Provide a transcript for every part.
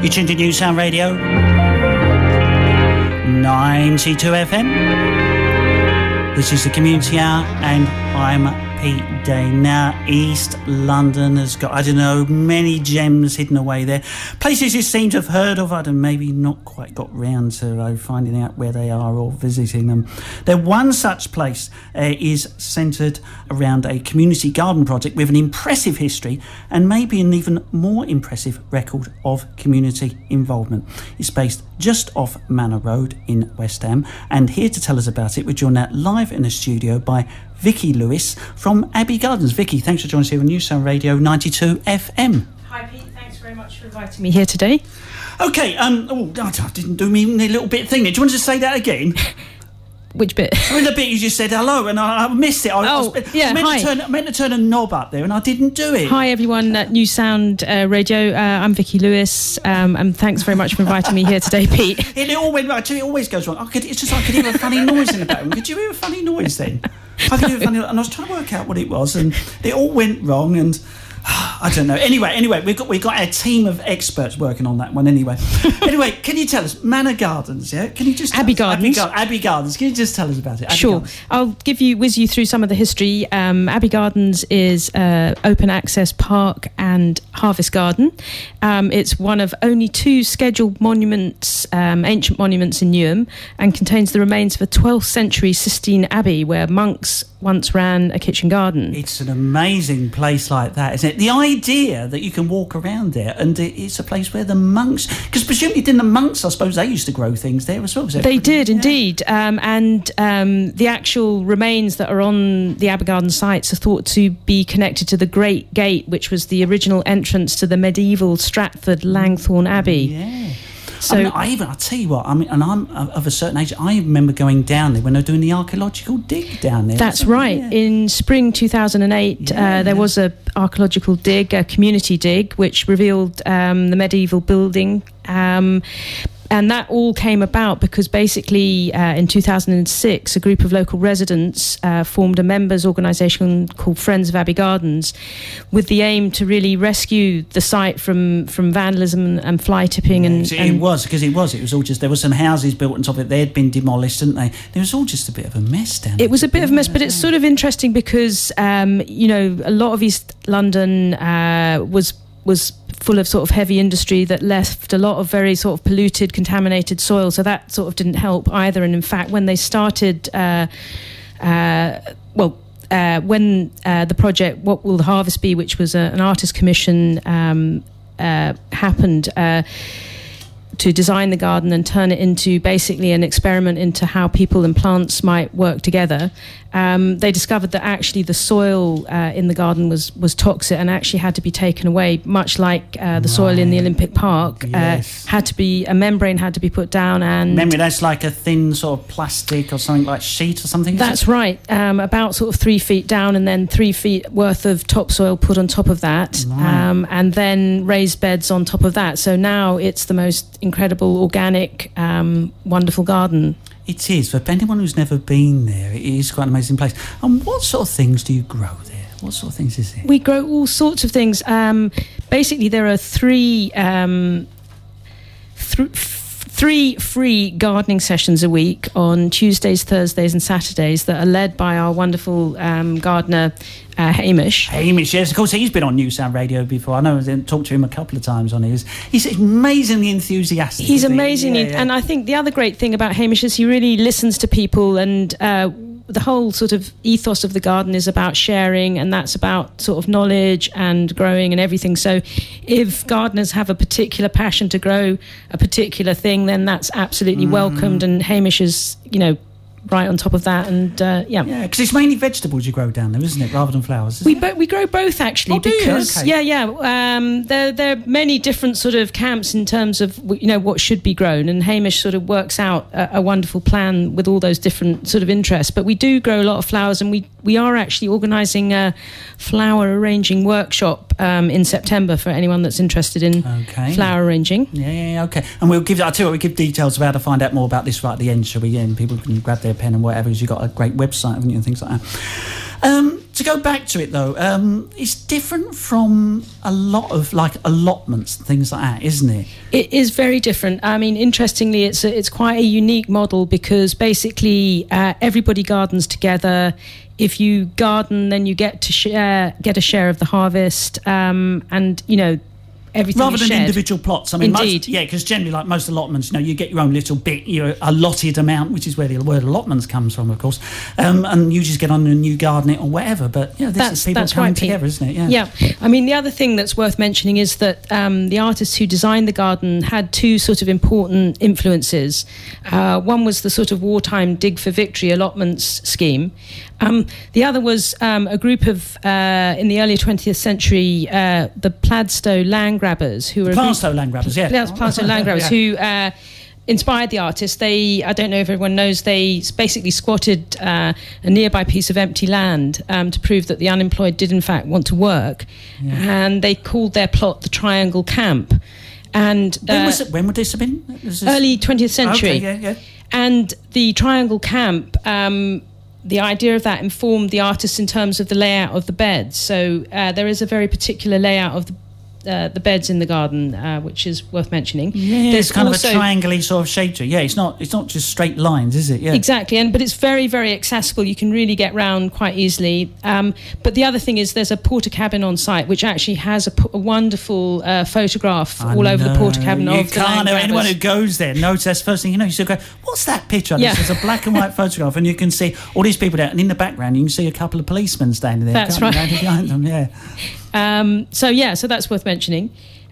You tuned to New Sound Radio 92 FM. This is the Community Hour, and I'm Pete Day. Now, East London has got, I don't know, many gems hidden away there. Places you seem to have heard of, I don't know, maybe not quite got round to finding out where they are or visiting them. One such place is centred around a community garden project with an impressive history and maybe an even more impressive record of community involvement. It's based just off Manor Road in West Ham, and here to tell us about it, we're joined now live in the studio by Vicky Lewis from Abbey Gardens. Vicky, thanks for joining us here on New Sound Radio 92 FM. Hi Pete, thanks very much for inviting me here today. Okay, I didn't do me a little bit thing there. Do you want to just say that again? Which bit? I mean, the bit you just said hello, and I missed it. I meant to turn a knob up there, and I didn't do it. Hi everyone at New Sound Radio. I'm Vicky Lewis, and thanks very much for inviting me here today, Pete. It all went right. It always goes wrong. It's just I could hear a funny noise in the background. Could you hear a funny noise then? I could hear a funny, and I was trying to work out what it was, and it all went wrong, and I don't know. Anyway, we've got our team of experts working on that one. Anyway, can you tell us Manor Gardens? Yeah, can you just Abbey Gardens? Abbey Gardens. Can you just tell us about it? Abbey Sure. Gardens. I'll whiz you through some of the history. Abbey Gardens is open access park and harvest garden. It's one of only 2 scheduled monuments, ancient monuments in Newham, and contains the remains of a 12th century Sistine Abbey where monks once ran a kitchen garden. It's an amazing place like that, isn't it? The idea that you can walk around there and it's a place where the monks, because presumably didn't the monks, I suppose they used to grow things there as well. They did indeed, and the actual remains that are on the Abbey Garden sites are thought to be connected to the Great Gate, which was the original entrance to the medieval Stratford Langthorne Abbey. Yeah. So I'll tell you what, and I'm of a certain age, I remember going down there when they were doing the archaeological dig down there. That's right. Yeah. In spring 2008, there was an archaeological dig, a community dig, which revealed the medieval building. And that all came about because basically in 2006, a group of local residents formed a members' organisation called Friends of Abbey Gardens with the aim to really rescue the site from vandalism and fly tipping. It was all just, there were some houses built on top of it. They had been demolished, didn't they? It was all just a bit of a mess down there. It was a bit of a mess, but it's sort of interesting because, a lot of East London was full of sort of heavy industry that left a lot of very sort of polluted, contaminated soil. So that sort of didn't help either. And in fact, when they started, when the project What Will the Harvest Be, which was an artist commission, happened to design the garden and turn it into basically an experiment into how people and plants might work together, they discovered that actually the soil in the garden was toxic and actually had to be taken away, much like the soil in the Olympic Park. Yes. A membrane had to be put down. And remember, that's like a thin sort of plastic or something like sheet or something? That's right, about sort of 3 feet down and then 3 feet worth of topsoil put on top of that, right. And then raised beds on top of that. So now it's the most incredible, organic, wonderful garden. It is. For anyone who's never been there, it is quite an amazing place. And what sort of things do you grow there? What sort of things is it? We grow all sorts of things. Basically, there are three free gardening sessions a week on Tuesdays, Thursdays and Saturdays that are led by our wonderful gardener, Hamish. Hamish, yes, of course, he's been on New Sound Radio before. I know I've talked to him a couple of times on his. He's amazingly enthusiastic. He's amazing. And I think the other great thing about Hamish is he really listens to people, and the whole sort of ethos of the garden is about sharing, and that's about sort of knowledge and growing and everything. So if gardeners have a particular passion to grow a particular thing, then that's absolutely welcomed, and Hamish is, right on top of that. And because it's mainly vegetables you grow down there, isn't it, rather than flowers? We grow both, actually. Because okay. There are many different sort of camps in terms of what should be grown, and Hamish sort of works out a wonderful plan with all those different sort of interests. But we do grow a lot of flowers, and we are actually organising a flower arranging workshop in September for anyone that's interested in flower arranging. Okay. And we'll give details of how to find out more about this right at the end, shall we? And people can grab their pen and whatever, because you've got a great website, haven't you, and things like that. To go back to it though, it's different from a lot of like allotments and things like that, isn't it? It is very different. I mean, interestingly, it's quite a unique model because basically everybody gardens together. If you garden, then you get a share of the harvest, and everything rather is than shared. Individual plots. I mean, Indeed. because generally, like most allotments, you get your own little bit, your allotted amount, which is where the word allotments comes from, of course, and you just get on and you garden it or whatever. But this is people coming together, isn't it? Yeah. I mean, the other thing that's worth mentioning is that the artists who designed the garden had two sort of important influences. One was the sort of wartime Dig for Victory allotments scheme. The other was a group of, in the early 20th century, the Plaistow land grabbers, who were Plaistow land grabbers, yeah. Plaistow land grabbers, who inspired the artists. I don't know if everyone knows, they basically squatted a nearby piece of empty land to prove that the unemployed did in fact want to work, and they called their plot the Triangle Camp. And when would this have been? Early 20th century. Okay, yeah. And the Triangle Camp, the idea of that informed the artists in terms of the layout of the beds. So there is a very particular layout of the beds in the garden, which is worth mentioning. Yeah, there's kind of a triangle-y sort of shape to it. Yeah, it's not just straight lines, is it? Yeah, exactly. But it's very, very accessible. You can really get round quite easily. But the other thing is there's a porter cabin on site, which actually has a wonderful photograph all over the porter cabin. You can't know anyone who goes there notice. That's the first thing you sort of go, what's that picture? Yeah. There's a black and white photograph, and you can see all these people there, and in the background you can see a couple of policemen standing there. That's right. Behind them, yeah. So that's worth mentioning.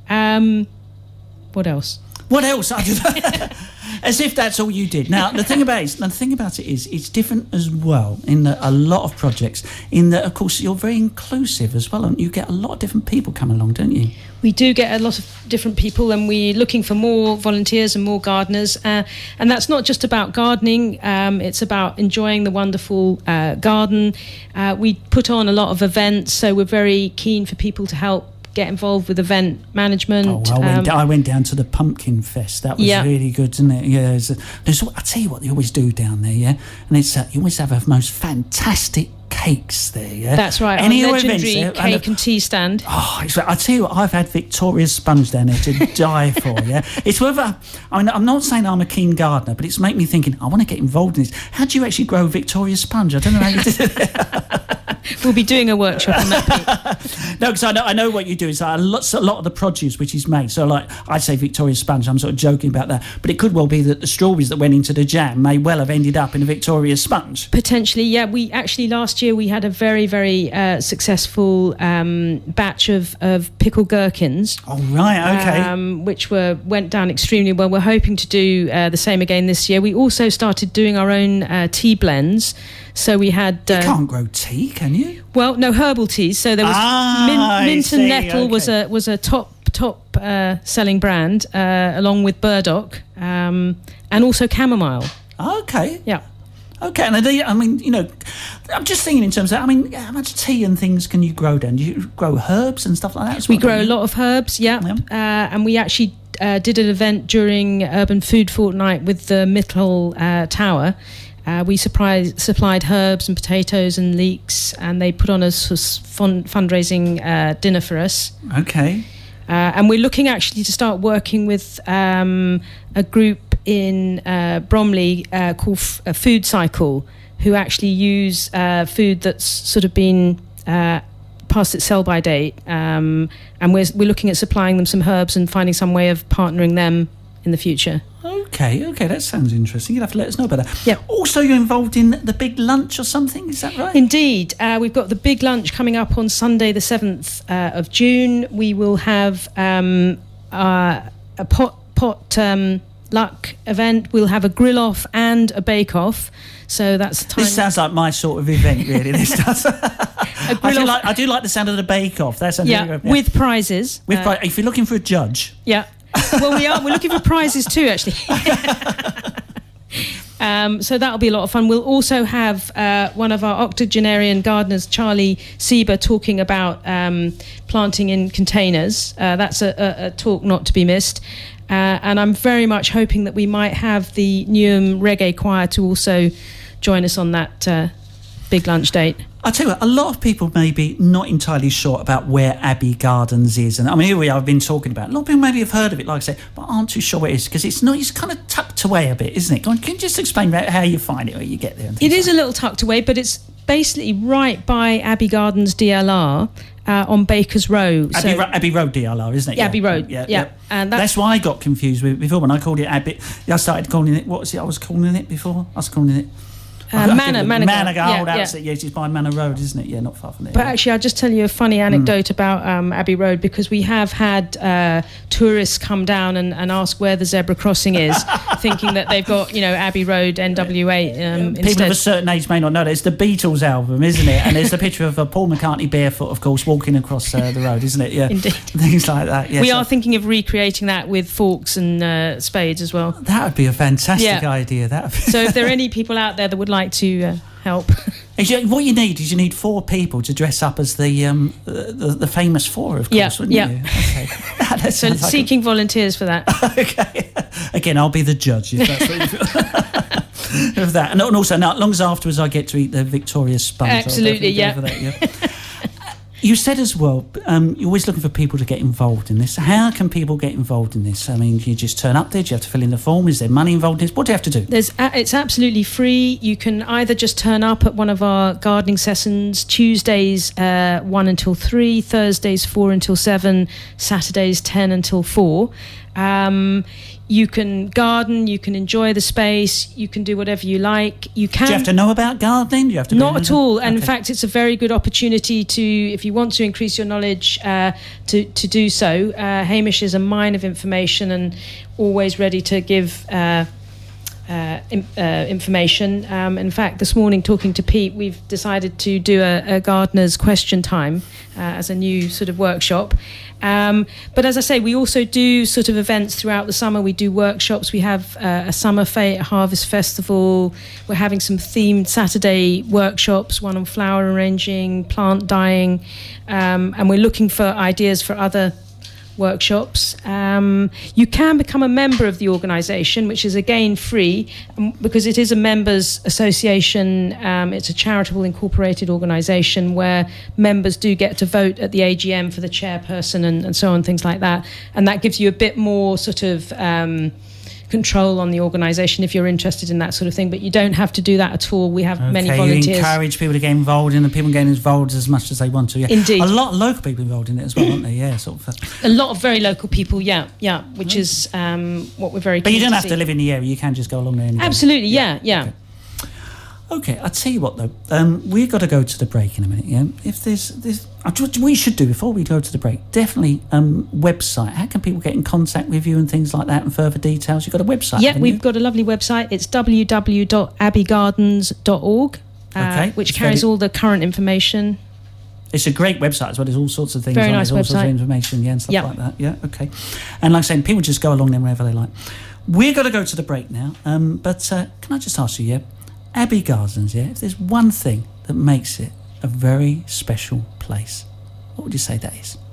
What else? What else? As if that's all you did. Now, the thing about it is it's different as well in that a lot of projects, in that, of course, you're very inclusive as well, and you get a lot of different people come along, don't you? We do get a lot of different people, and we're looking for more volunteers and more gardeners. And that's not just about gardening. It's about enjoying the wonderful garden. We put on a lot of events, so we're very keen for people to help get involved with event management. I went down to the Pumpkin Fest. That was really good, isn't it? Yeah. I tell you what they always do down there, yeah? And it's you always have a most fantastic cakes there, yeah? That's right. Any legendary cake and tea stand. I tell you what, I've had Victoria's sponge down there to die for, yeah? It's worth I'm not saying I'm a keen gardener, but it's made me thinking, I want to get involved in this. How do you actually grow Victoria's sponge? I don't know how you did it. We'll be doing a workshop on that, Pete. No, because I know what you do. It's a lot of the produce which is made. So, like, I say Victoria's sponge, I'm sort of joking about that. But it could well be that the strawberries that went into the jam may well have ended up in a Victoria's sponge. Potentially, yeah. We actually, last year, we had a very, very successful batch of pickled gherkins. Oh, right, okay. Which went down extremely well. We're hoping to do the same again this year. We also started doing our own tea blends. So we had... you can't grow tea, can you? Well, no, herbal teas. So there was mint and nettle was a top selling brand, along with burdock, and also chamomile. Okay. Yeah. Okay, and I'm just thinking in terms of, how much tea and things can you grow then? Do you grow herbs and stuff like that? We grow a lot of herbs, yeah. And we actually did an event during Urban Food Fortnight with the Mittel Tower. We supplied herbs and potatoes and leeks, and they put on a fundraising dinner for us. Okay. And we're looking actually to start working with a group in Bromley called Food Cycle, who actually use food that's sort of been past its sell-by date, and we're looking at supplying them some herbs and finding some way of partnering them in the future. Okay, that sounds interesting. You'll have to let us know about that. Yeah. Also, you're involved in the big lunch or something, is that right? Indeed. We've got the big lunch coming up on Sunday the 7th of June. We will have a pot luck event. We'll have a grill-off and a bake-off. So that's time. This sounds like my sort of event, really. This does. I do like the sound of the bake-off. That sounds really good. With prizes. If you're looking for a judge. Yeah. Well, we're looking for prizes too, actually. So that'll be a lot of fun. We'll also have one of our octogenarian gardeners, Charlie Sieber, talking about planting in containers. That's a talk not to be missed. And I'm very much hoping that we might have the Newham Reggae Choir to also join us on that big lunch date. I tell you what, a lot of people may be not entirely sure about where Abbey Gardens is, and I mean, here we are, I've been talking about it. A lot of people maybe have heard of it, like I said, but aren't too sure where it is, because it's kind of tucked away a bit, isn't it? Can you just explain how you find it, or you get there? It is a little tucked away, but it's basically right by Abbey Gardens DLR. On Baker's Row. Abbey Road DLR, isn't it? Yeah, Abbey Road, yeah. And that's why I got confused with it before when I called it Abbey. I started calling it, what was it I was calling it before? I was calling it... Manor. That's it. Yes, it's by Manor Road, isn't it? Yeah, not far from there. But actually, I'll just tell you a funny anecdote about Abbey Road, because we have had tourists come down and ask where the zebra crossing is, thinking that they've got, Abbey Road NWA People instead. of a certain age may not know that. It's the Beatles album, isn't it? And there's the picture of Paul McCartney barefoot, of course, walking across the road, isn't it? Yeah, indeed. Things like that. Yes. We are thinking of recreating that with forks and spades as well. That would be a fantastic idea. So if there are any people out there that would like to help. What you need is 4 people to dress up as the famous 4, of course, wouldn't you? Okay. So seeking volunteers for that. Okay. Again, I'll be the judge if that's what you feel. Of that. And also, now, as long as afterwards I get to eat the Victoria sponge. Absolutely, yeah. You said as well, you're always looking for people to get involved in this. How can people get involved in this? I mean, do you just turn up there? Do you have to fill in the form? Is there money involved in this? What do you have to do? It's absolutely free. You can either just turn up at one of our gardening sessions, Tuesdays 1 until 3, Thursdays 4 until 7, Saturdays 10 until 4. You can garden, you can enjoy the space, you can do whatever you like. Do you have to know about gardening? Do you have to? Not at all. And in fact, it's a very good opportunity to, if you want to increase your knowledge, to do so. Hamish is a mine of information and always ready to give information. In fact, this morning, talking to Pete, we've decided to do a gardener's question time as a new sort of workshop. But as I say, we also do sort of events throughout the summer. We do workshops. We have a summer harvest festival. We're having some themed Saturday workshops, one on flower arranging, plant dyeing, and we're looking for ideas for other workshops. You can become a member of the organisation, which is again free, because it is a members association. It's a charitable incorporated organisation where members do get to vote at the AGM for the chairperson and so on, things like that, and that gives you a bit more sort of control on the organisation if you're interested in that sort of thing, but you don't have to do that at all. We have many volunteers. You encourage people to get involved in it, and people getting involved as much as they want to. Yeah. Indeed. A lot of local people involved in it as well, aren't they? Yeah, sort of. A lot of very local people, which is what we're very keen to see. But you don't have to live in the area, you can just go along there anyway. Absolutely, yeah. Okay, I'll tell you what though, we've got to go to the break in a minute, yeah? If there's what we should do before we go to the break, definitely website. How can people get in contact with you and things like that and further details? You've got a website, Yeah, we've got a lovely website. It's www.abbeygardens.org, which carries all the current information. It's a great website as well. There's all sorts of things. Very nice all website. Sorts of information, and stuff like that. Yeah, okay. And like I said, people just go along there wherever they like. We're going to go to the break now, but can I just ask you, Abbey Gardens, if there's one thing that makes it a very special place, what would you say that is?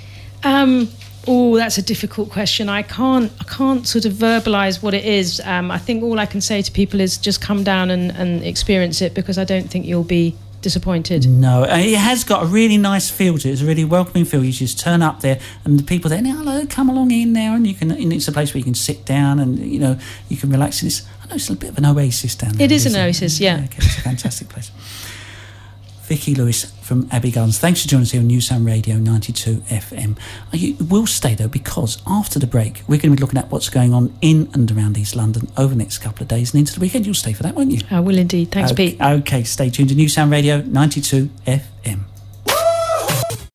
That's a difficult question. I can't sort of verbalise what it is. I think all I can say to people is just come down and experience it, because I don't think you'll be disappointed. No, it has got a really nice feel to it. It's a really welcoming feel. You just turn up there and the people there, hello, come along in there, and it's a place where you can sit down and you can relax. And it's a bit of an oasis down there. It is an oasis, yeah. Okay, it's a fantastic place. Vicky Lewis from Abbey Gardens, thanks for joining us here on New Sound Radio 92 FM. You will stay though, because after the break we're going to be looking at what's going on in and around East London over the next couple of days and into the weekend. You'll stay for that, won't you? I will indeed. Thanks, Pete. Okay, stay tuned to New Sound Radio 92 FM.